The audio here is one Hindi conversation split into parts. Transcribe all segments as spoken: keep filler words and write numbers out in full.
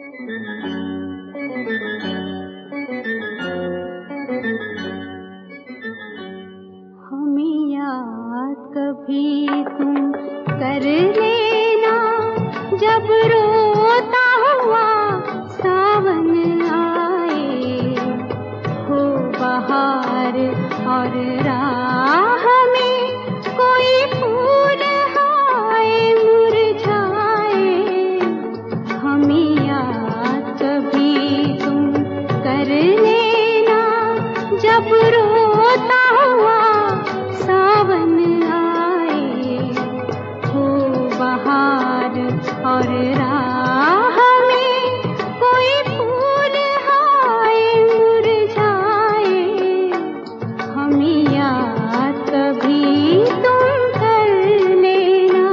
हमें याद कभी तुम कर लेना, जब रोता हुआ सावन आए, हो बहार और राह में कोई फूल आए मुरझाए। हमें याद कभी तुम कर लेना, जब रोता हुआ सावन आए, हो बहार और राह में कोई फूल आए मुरझाए। हमें याद कभी तुम कर लेना।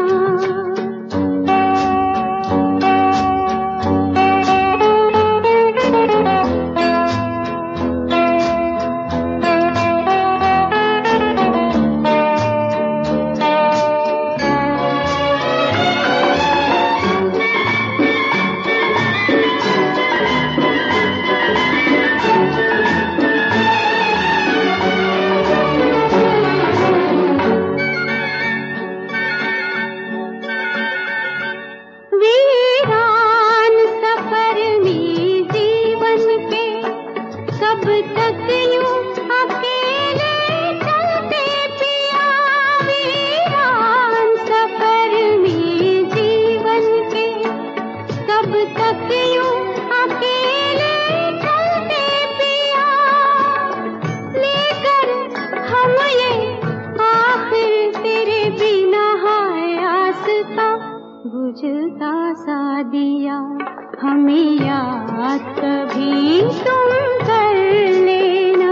वीरान सफर में जीवन के कब तक यूं अकेले चलते पिया। वीरान सफर में जीवन के कब तक यूं अकेले चलते पिया। लेकर हम ये आखिर तेरे बिना हाय आसता बुझता सा दिया। हमें याद कभी तुम कर लेना।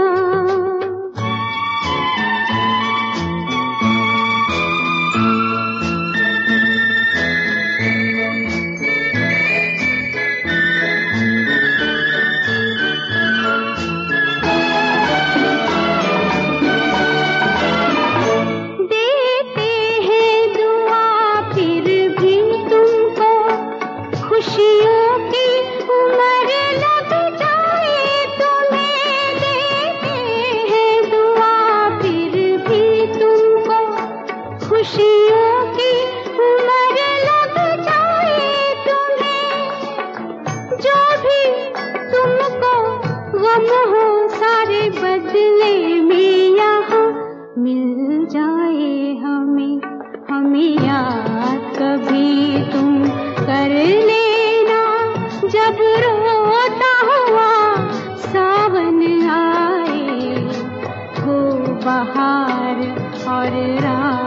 देते हैं दुआ फिर भी तुमको, खुशियों की उम्र लग जाए तुम्हें। देते हैं दुआ फिर भी तुमको, खुशियों की उम्र लग जाए तुम्हें। जो भी तुमको गम हो सारे बदले में यहाँ मिल जाए हमें। हमें याद कभी तुम कर लेना, जब रोता हुआ सावन आए, हो बहार और रात